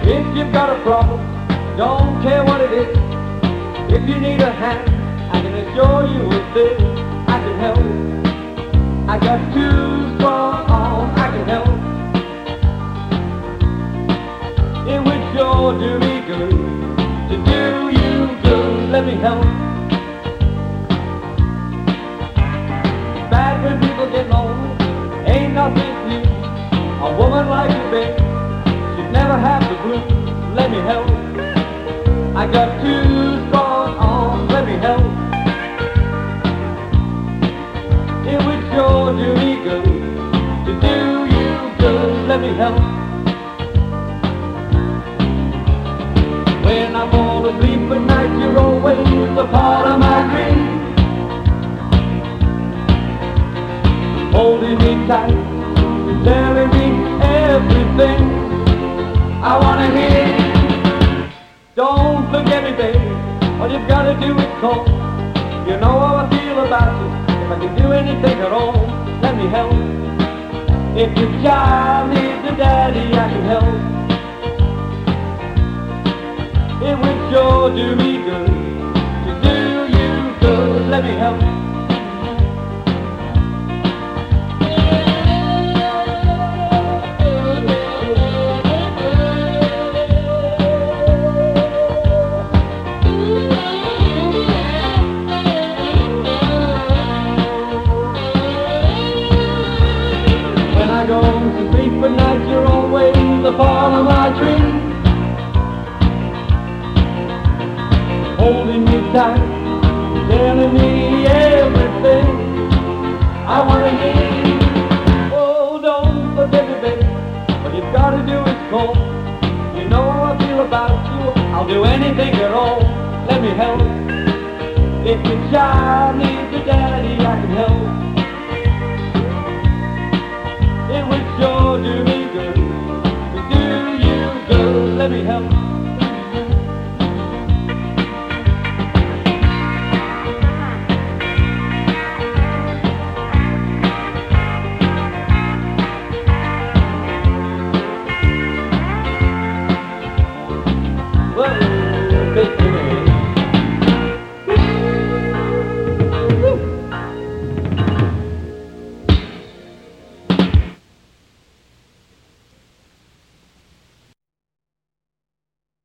If you've got a problem, don't care what it is. If you need a hand, I can assure you with this, I can help. I got two strong arms, I can help. It would sure do me good to do you good. Let me help. Bad when people get lonely, ain't nothing new. A woman like you, babe, should never have the blues. Let me help. I got two strong arms, let me help. It would sure do me good to do you good. Let me help. When I fall asleep at night, you're always a part of my dream. Holding me tight, telling me everything I wanna hear. Don't forget me, baby. All you've gotta do is call. You know how I feel about you. If I can do anything at all, let me help. If your child needs a daddy, I can help. It would sure do me good to do you good. Let me help. Go to sleep at night, you're always a part of my dream. Holding me tight, telling me everything I wanna hear. Oh, don't forget me, baby. What you've gotta do is call. You know how I feel about you. I'll do anything at all. Let me help. If your child needs a daddy, I can help. It would sure do me good to do you good. Let me help.